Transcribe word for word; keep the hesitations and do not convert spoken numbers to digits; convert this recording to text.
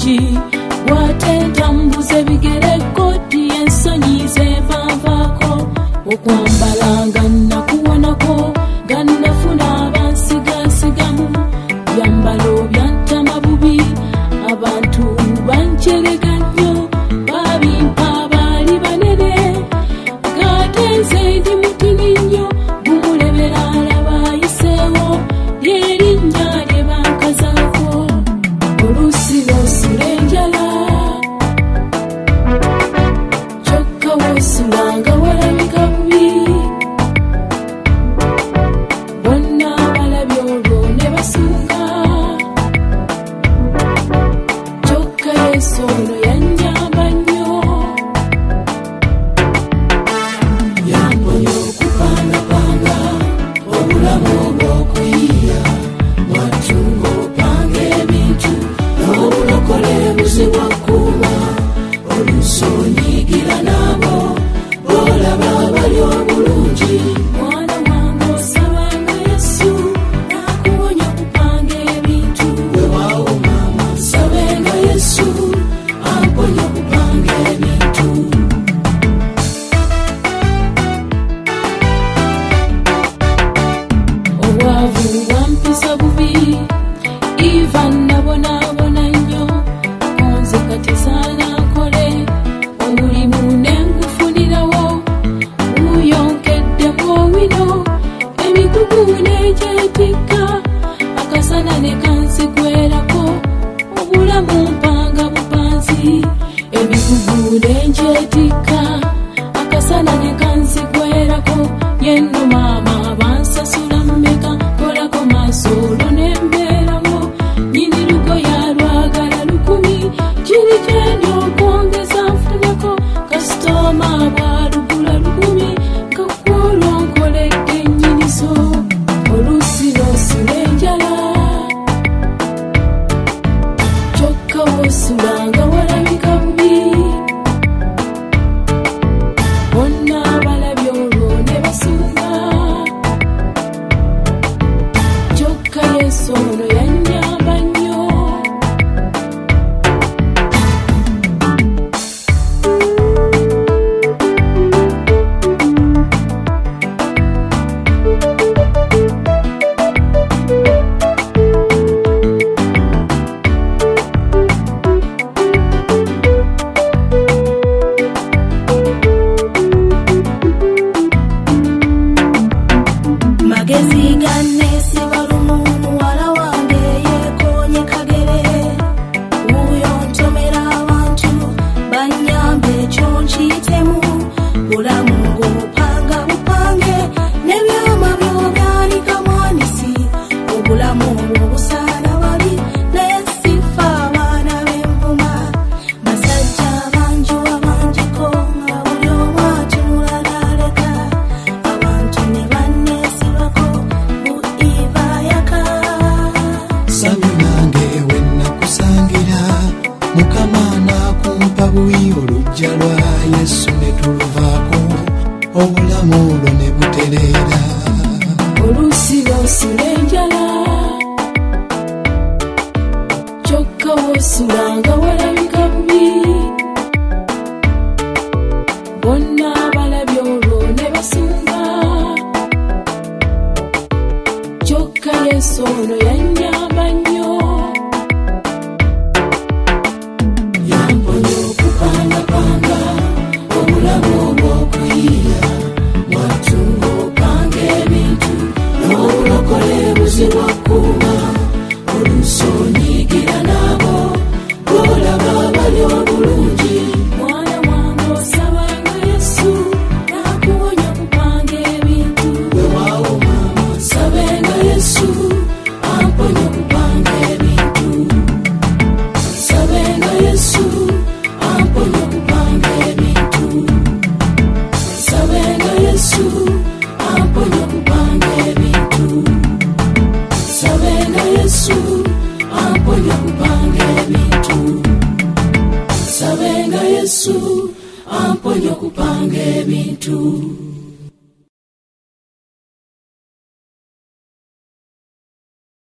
bulungi watentambuze bigere kodi ensonyi zevanvaako okwambala nga nakuwonako nga nafuna abansigansigamu byambalo byantama bubi abantu banjerega nnyo babimpa baali banene gatenze ndi mutini nnyo gumulebera alaba ayiseewo lyerinnya lye bankazaako oluusi lwosula enjala kyokka wosulanga walabika bubi bonna balabye olwo ne basunga kyokka Yesu ono yannyamba nnyo yamponya okupangapanga obulamu obw'okuyiiya mwattu ng'opanga ebintu n'obulokole buzibwa kuuma oluusi onyiigira nabo b'olaba bali obulungi mwana wange osabanga Yesu n'akuwonya okupanga ebintu weewaawo maama nsabenga Yesu amponya okupanga ebintu obwavu bwampisa bubi iva nabonaabona nnyo konze kati saana nkole omulimu ne ngufunirawo uyonkeddeko wino emigugu negyetikka akasana ne kanzigwerako obulamu mpanga bupanzi emigugu negyetikka akasana ne kanzigwerako yenno maama bansasula mmeka kolako maaso olwo nembeerawo nyini lugoya lwagala lukumi kiri kyeni okwongeza nfuneko kasitoma bwalugula lukumi kakwolwo nkoledde ennyinizo oluusi lwosula enjala kyokka wosulanga walabika bubi bonna balabye olwo ne basunga kyokka Yesu ono yannyamba nnyo magezi ganesi balumu muwala wange yekonye kagere uyo ntomera abantu banyambe ekyo nkiyitemu bulamu ng'opanga bupange n'ebyama by'oganika mwanisi obulamu obwobusaana wali naye sifa abaana b'envuma basajja bangi wabangiko nga buli omu atunula n'aleka abantu ne banneesibako buiva yaka sabi nange we nakusangira mukama n'akumpa buwi olujja lwa Yesu ne tuluvaako obulamu olwo ne butereera oluusi lwosula enjala kyokka wosulanga walabika bubi bonna balabye olwo ne basunga kyokka Yesu ono yannyamba nnyo yamponya okupangapanga obulamu obw'okuyiiya mwattu ng'opanga ebintu n'obulokole buzibwa kuuma oluusi onyiigira nabo b'olaba bali obulungi mwana wange osabanga Yesu n'akuwonya okupanga ebintu weewaawo maama nsabenga Yesu amponya okupanga ebintu nsabenga Yesu amponya okupanga ebintu nsabenga Yesu amponya okupanga ebintu nsabenga Yesu amponya okupanga ebintu nsabenga Yesu amponya okupanga ebintu